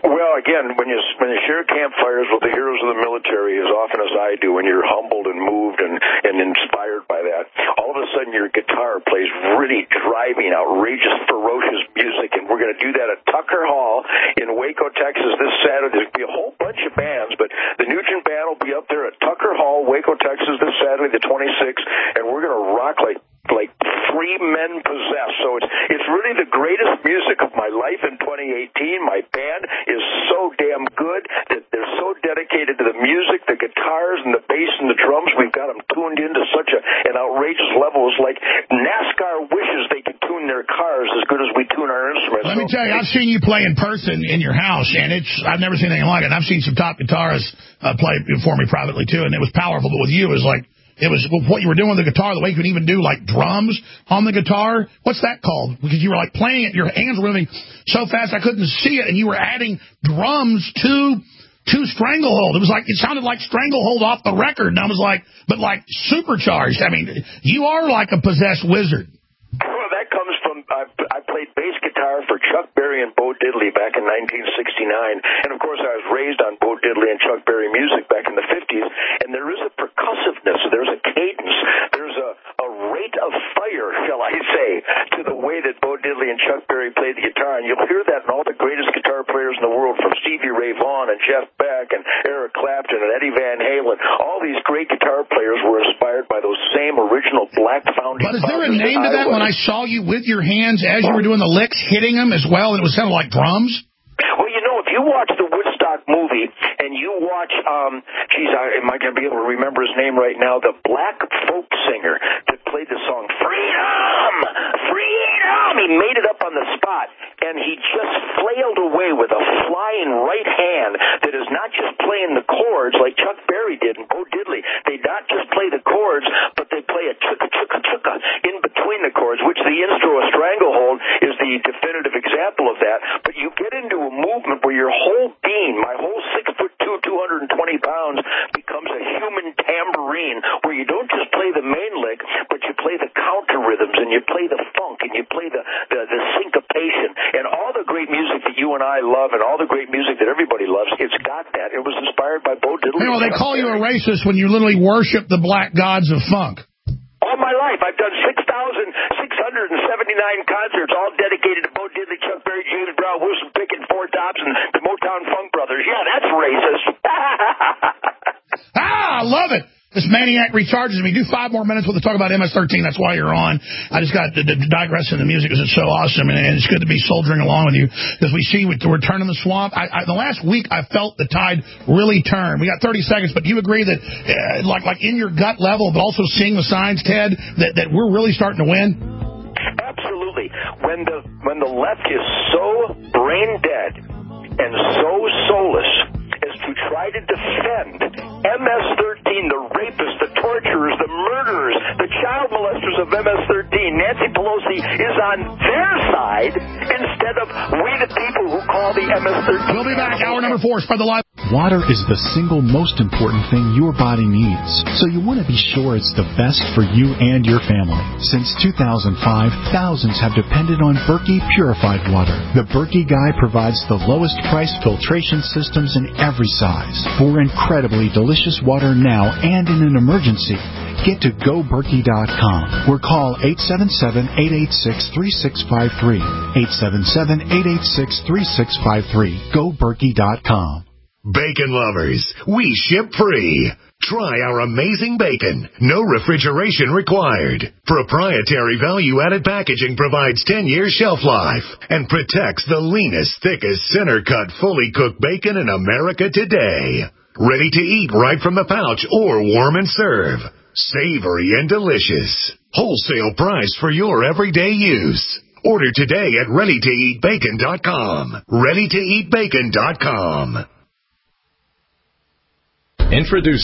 Well, again, when you when you share campfires with the heroes of the military, as often as I do, when you're humbled and moved and, and inspired by that, all of a sudden your guitar plays really driving, outrageous, ferocious music, and we're going to do that at Tucker Hall in Waco, Texas this Saturday. There'll be a whole bunch of bands, but the Nugent Band will be up there at Tucker Hall, Waco, Texas this Saturday, the twenty-sixth, and we're going to rock like like three men possessed. So it's it's really the greatest music of my life in twenty eighteen. My band is so damn good that they're so dedicated to the music, the guitars and the bass and the drums. We've got them tuned into such a, an outrageous level. It's like NASCAR wishes they could tune their cars as good as we tune our instruments. Let me tell you, I've seen you play in person in your house, and it's I've never seen anything like it. I've seen some top guitarists uh, play for me privately too, and it was powerful. But with you, it was like It was what you were doing with the guitar, the way you could even do, like, drums on the guitar. What's that called? Because you were, like, playing it, your hands were moving so fast I couldn't see it, and you were adding drums to to Stranglehold. It was like, it sounded like Stranglehold off the record, and I was like, but, like, supercharged. I mean, you are like a possessed wizard. Well, that comes from, I, I played bass guitar for Chuck Berry and Bo Diddley back in nineteen sixty-nine, and of course I was raised on Bo Diddley and Chuck Berry music back in the fifties, and there is a percussiveness, there's a cadence, there's a, a rate of fire, shall I say, to the way that Bo Diddley and Chuck Berry played the guitar, and you'll hear that in all the greatest guitar players in the world, from Stevie Ray Vaughan and Jeff Beck and Eric Clapton and Eddie Van Halen. All these great guitar players were inspired by those same original Black founding fathers. But is there a name to that? I when I saw you with your hands as you were doing the licks, hitting them as well, and it was kind of like drums? Well, you know, if you watch the Woodstock movie and you watch, um, geez, I, am I going to be able to remember his name right now? The black folk singer that played the song Freedom! Freedom! He made it up on the spot, and he just flailed away with a flying right hand that is not just playing the chords like Chuck Berry did and Bo Diddley. They not just play the chords, but they play a chukka chukka chukka in between the chords, which the intro of Stranglehold is the definitive example of that. But you get into a movement where your whole being, my whole six foot two, two hundred twenty pounds, becomes a human tambourine, where you don't just play the main lick, but you play the counter rhythms, and you play the funk, and you play the, the, the syncopation, and all the great music that you and I love, and all the great music that everybody loves, it's got that. It was inspired by Bo Diddley. You know, they call you a racist when you literally worship the black gods of funk. All my life, I've done six thousand six hundred seventy-nine concerts, all dedicated to Bo Diddley, Chuck Berry, James Brown, Wilson Pickett, Four Tops, and the Motown Funk Brothers. Yeah, that's racist. Ah, I love it. This maniac recharges me. Do five more minutes. We'll talk about M S thirteen. That's why you're on. I just got to, to digress in the music because it's so awesome, and, and it's good to be soldiering along with you because we see we're turning the swamp. I, I, the last week, I felt the tide really turn. We got thirty seconds, but do you agree that, uh, like, like in your gut level, but also seeing the signs, Ted, that, that we're really starting to win? Absolutely. When the when the left is so brain dead and so soulless as to try to defend M S thirteen, the rapists, the torturers, the murderers, the child molesters of M S thirteen, Nancy Pelosi is on their side instead of we the people who call the M S thirteen. We'll be back. Hour number four. Spread the light. Water is the single most important thing your body needs, so you want to be sure it's the best for you and your family. Since two thousand five, thousands have depended on Berkey purified water. The Berkey Guy provides the lowest price filtration systems in every size for incredibly delicious water now and in an emergency. Get to go berkey dot com or call eight seven seven, eight eight six, three six five three. eight seven seven, eight eight six, three six five three. go berkey dot com. Bacon lovers, we ship free. Try our amazing bacon. No refrigeration required. Proprietary value-added packaging provides ten year shelf life and protects the leanest, thickest, center-cut, fully cooked bacon in America today. Ready to eat right from the pouch or warm and serve. Savory and delicious. Wholesale price for your everyday use. Order today at ready to eat bacon dot com. ready to eat bacon dot com. Introducing